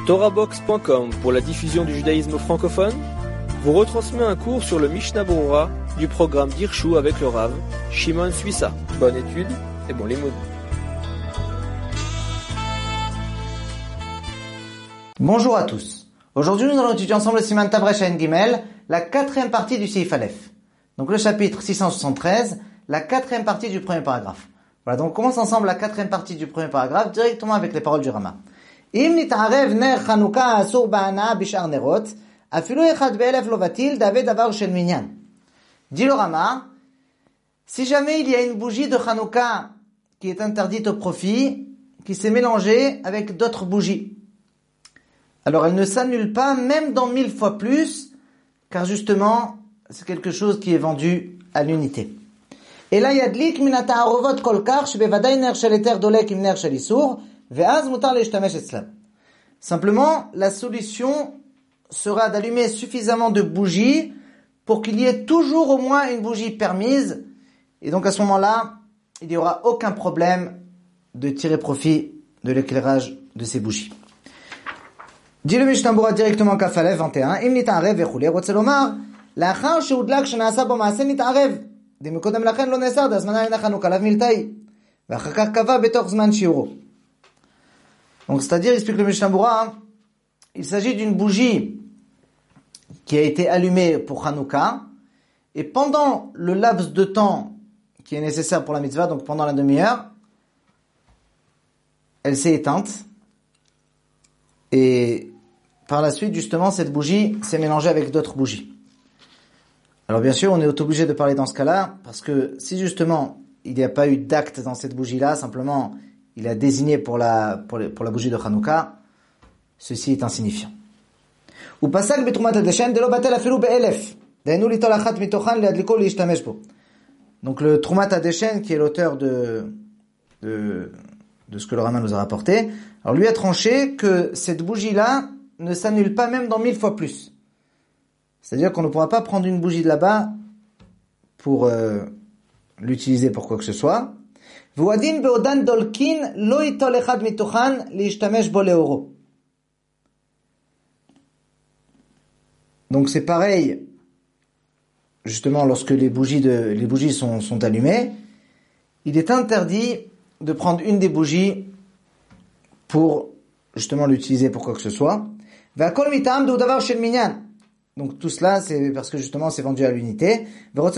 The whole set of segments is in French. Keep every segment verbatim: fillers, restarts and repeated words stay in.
Torahbox point com pour la diffusion du judaïsme francophone vous retransmet un cours sur le Mishnah Berurah du programme d'Hirshu avec le Rav Shimon Suissa. Bonne étude et bon limoud. Bonjour à tous. Aujourd'hui, nous allons étudier ensemble le Siman Tavresh Ayin Gimel, la quatrième partie du Seif Aleph. Donc le chapitre six cent soixante-treize, la quatrième partie du premier paragraphe. Voilà, donc on commence ensemble la quatrième partie du premier paragraphe directement avec les paroles du Rama. Im nit'arev ner Chanukah asur ba'ana bishar nerot, afilu echad be'elef lo vatil dave davar shel minyan. Dit le Rama, si jamais il y a une bougie de Chanukah qui est interdite au profit, qui s'est mélangée avec d'autres bougies, alors elle ne s'annule pas même dans mille fois plus, car justement, c'est quelque chose qui est vendu à l'unité. Et là, yadlik min ha'ta'arovot kol kach shebevadai ner shel heter dolek im ner shel isur, ve'az mutar leishtamesh etzlam. Simplement, la solution sera d'allumer suffisamment de bougies pour qu'il y ait toujours au moins une bougie permise. Et donc à ce moment-là, il n'y aura aucun problème de tirer profit de l'éclairage de ces bougies. Dit le Mishnah Berurah directement Kaf Aleph vingt et un, Im nit'arev vechulei, רוצה לומר, לאחר שהודלק שנעשה בו מעשה נתערב, דמקודם לכן לא נאסר, דהזמנה אינה חנוכה לאו מילתאי, ואחר כך קבע בתוך זמן שיעורו. Donc c'est-à-dire, explique le Mishnah Berurah, il s'agit d'une bougie qui a été allumée pour Hanouka, et pendant le laps de temps qui est nécessaire pour la mitzvah, donc pendant la demi-heure, elle s'est éteinte, et par la suite, justement, cette bougie s'est mélangée avec d'autres bougies. Alors bien sûr, on est obligé de parler dans ce cas-là, parce que si justement, il n'y a pas eu d'acte dans cette bougie-là, simplement, il a désigné pour la, pour, les, pour la bougie de Hanouka, ceci est insignifiant. Donc le Trumat Hadeshen, qui est l'auteur de, de, de ce que le Rama nous a rapporté, alors lui a tranché que cette bougie-là ne s'annule pas même dans mille fois plus. C'est-à-dire qu'on ne pourra pas prendre une bougie de là-bas pour euh, l'utiliser pour quoi que ce soit. Donc c'est pareil, justement, lorsque les bougies, de, les bougies sont, sont allumées, il est interdit de prendre une des bougies pour justement l'utiliser pour quoi que ce soit. Donc tout cela, c'est parce que justement c'est vendu à l'unité. Donc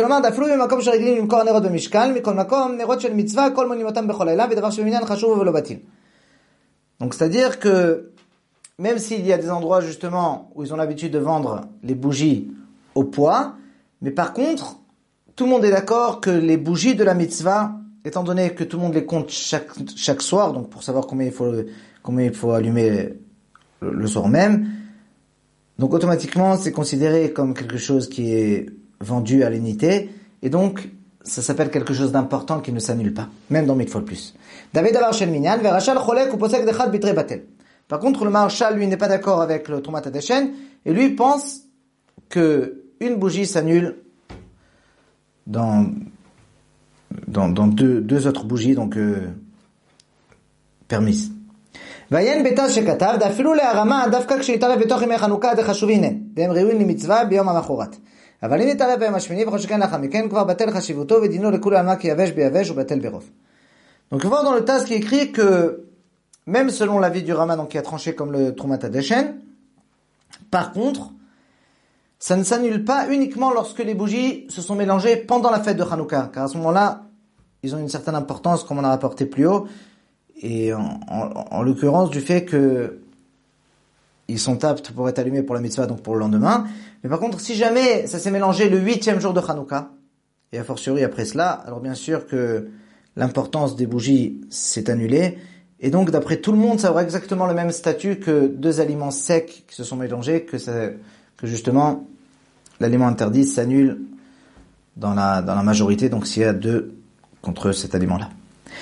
c'est-à-dire que même s'il y a des endroits justement où ils ont l'habitude de vendre les bougies au poids, mais par contre, tout le monde est d'accord que les bougies de la mitzvah, étant donné que tout le monde les compte chaque, chaque soir, donc pour savoir combien il faut, combien il faut allumer le, le soir même, donc automatiquement c'est considéré comme quelque chose qui est vendu à l'unité, et donc ça s'appelle quelque chose d'important qui ne s'annule pas, même dans mille fois plus. David Davar Shel Minyan, Verachal Cholek ou Posek Dechad Bitre Batel. Par contre, le Maharshal, lui, n'est pas d'accord avec le Trumat Hadeshen, et lui pense que une bougie s'annule dans, dans, dans deux, deux autres bougies, donc, euh, permises. Vayen betaz shekatav, dafilu le'arama, dafka ksheitarev betoch yemei Chanukah dechashuvinen, dem riuin limitzvah biyom hamachorat. אבל אם נתערב ביום השמיני וכל שכן לאחר מכן, כבר בטל חשיבותו ודינו לכולי עלמא כי יבש ביבש ובטל ברוב. Donc, on voit dans le Taz qui écrit que, même selon l'avis du Rama, donc qui a tranché comme le Trumat Hadeshen, par contre, ça ne s'annule pas uniquement lorsque les bougies se sont mélangées pendant la fête de Hanouka, car à ce moment-là, ils ont une certaine importance, comme on a rapporté plus haut, et en, en, en l'occurrence du fait que ils sont aptes pour être allumés pour la mitzvah, donc pour le lendemain. Mais par contre, si jamais ça s'est mélangé le huitième jour de Hanouka, et a fortiori après cela, alors bien sûr que l'importance des bougies s'est annulée, et donc d'après tout le monde, ça aura exactement le même statut que deux aliments secs qui se sont mélangés, que, ça, que justement l'aliment interdit s'annule dans la, dans la majorité, donc s'il y a deux contre cet aliment-là.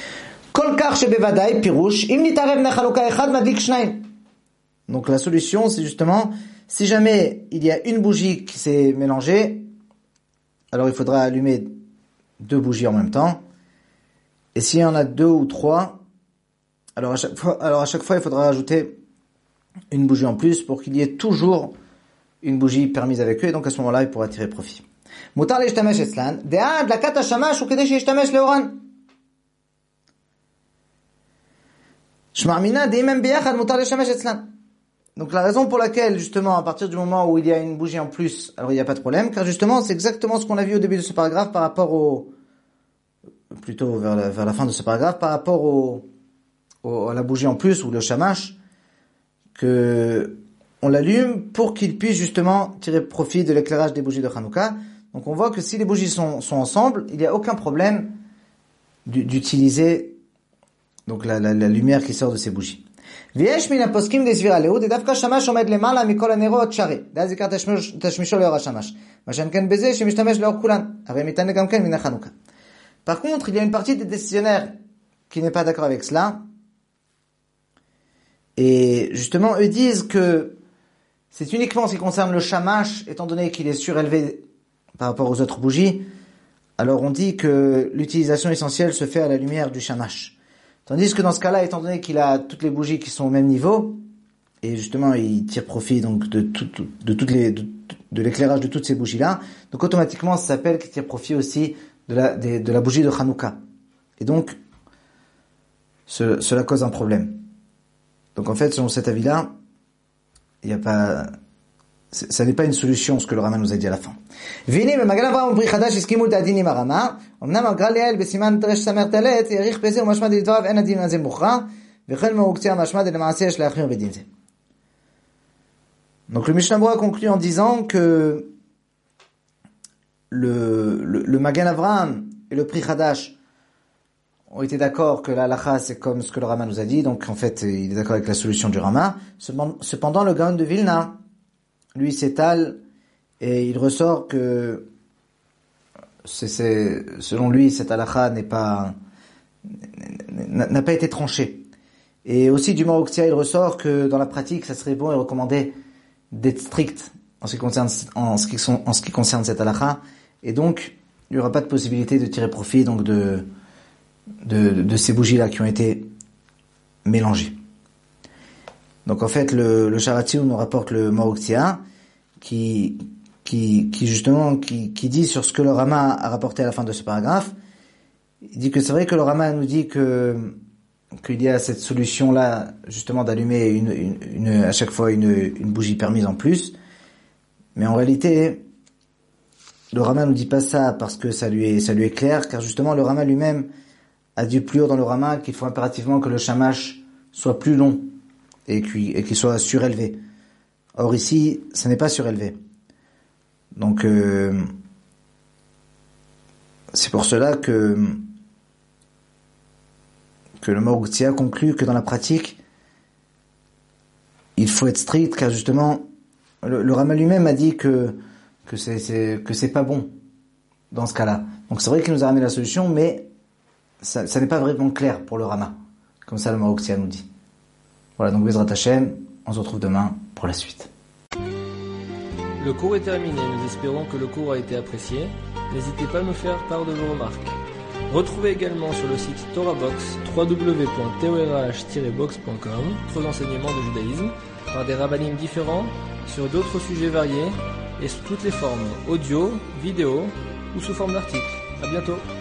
Donc la solution, c'est justement, si jamais il y a une bougie qui s'est mélangée, alors il faudra allumer deux bougies en même temps. Et s'il y en a deux ou trois, alors à chaque fois, alors à chaque fois il faudra rajouter une bougie en plus pour qu'il y ait toujours une bougie permise avec eux, et donc à ce moment-là, il pourra tirer profit. Mutar l'ishtamesh etzlan, de'ad la kata shamash ou kedei sheyishtamesh leoran. Shma'mina de'imem biyachad mutar l'ishtamesh etzlan. Donc la raison pour laquelle, justement, à partir du moment où il y a une bougie en plus, alors il n'y a pas de problème, car justement, c'est exactement ce qu'on a vu au début de ce paragraphe par rapport au, plutôt vers la, vers la fin de ce paragraphe, par rapport au, au à la bougie en plus, ou le shamash, que on l'allume pour qu'il puisse justement tirer profit de l'éclairage des bougies de Hanouka. Donc on voit que si les bougies sont, sont ensemble, il n'y a aucun problème d'utiliser donc la, la, la lumière qui sort de ces bougies. ויש מן הפוסקים דסבירה להוד, דווקא שמש עומד למעלה מכל הנרות שרי. דאז עיקר תשמישו לאור השמש. מה שאין כן בזה שמשתמש לאור כולן. הרי מתענה גם כן מן החנוכה. Par contre, il y a une partie des décisionnaires qui n'est pas d'accord avec cela. Et justement, eux disent que c'est uniquement en ce qui concerne le shamash, étant donné qu'il est surélevé par rapport aux autres bougies. Alors on dit que l'utilisation essentielle se fait à la lumière du shamash. Tandis que dans ce cas-là, étant donné qu'il a toutes les bougies qui sont au même niveau, et justement il tire profit donc de tout, de toutes les, de, de l'éclairage de toutes ces bougies-là, donc automatiquement ça s'appelle qu'il tire profit aussi de la, de, de la bougie de Hanouka. Et donc, ce, cela cause un problème. Donc en fait, selon cet avis-là, il n'y a pas, ça n'est pas une solution, ce que le Rama nous a dit à la fin. Vini, mais Magan Avraham Pri Chadash iskimu d'adini marama. Omnam agral Yael besiman tresh samer talet yerich beze umashma de dvav en adin azem bukhra vechel meuktia mashma de lemaaseh yesh leachrim bedin ze. Donc le Mishnah Berurah conclut en disant que le le, le Magan Avraham et le Pri Chadash ont été d'accord que la halakha c'est comme ce que le Rama nous a dit, donc en fait il est d'accord avec la solution du Rama. Cependant le Gaon de Vilna, lui s'étale et il ressort que c'est, c'est, selon lui cette halakha n'est pas n'a pas été tranchée. Et aussi du Marouktia il ressort que dans la pratique ça serait bon et recommandé d'être strict en ce qui concerne en ce qui, sont, en ce qui concerne cette halakha, et donc il n'y aura pas de possibilité de tirer profit donc de De, de, de ces bougies-là qui ont été mélangées. Donc en fait, le, le Sharatzi nous rapporte le Marouktia, qui, qui, qui justement, qui, qui dit sur ce que le Rama a rapporté à la fin de ce paragraphe. Il dit que c'est vrai que le Rama nous dit que, qu'il y a cette solution-là, justement, d'allumer une, une, une, à chaque fois une, une bougie permise en plus. Mais en réalité, le Rama nous dit pas ça parce que ça lui est, ça lui est clair, car justement, le Rama lui-même a dit plus haut dans le Rama qu'il faut impérativement que le shamash soit plus long et qu'il, et qu'il soit surélevé. Or ici, ça n'est pas surélevé. Donc, euh, c'est pour cela que que le Marouktia conclut que dans la pratique, il faut être strict, car justement, le, le Rama lui-même a dit que que c'est, c'est que c'est pas bon dans ce cas-là. Donc c'est vrai qu'il nous a ramené la solution, mais Ça, ça n'est pas vraiment clair pour le Rama, comme ça le Marouktia nous dit. Voilà, donc Bezrat Hashem, on se retrouve demain pour la suite. Le cours est terminé, nous espérons que le cours a été apprécié. N'hésitez pas à nous faire part de vos remarques. Retrouvez également sur le site TorahBox, w w w point torah tiret box point com, d'autres enseignements de judaïsme, par des rabbinim différents, sur d'autres sujets variés, et sous toutes les formes, audio, vidéo, ou sous forme d'articles. À bientôt.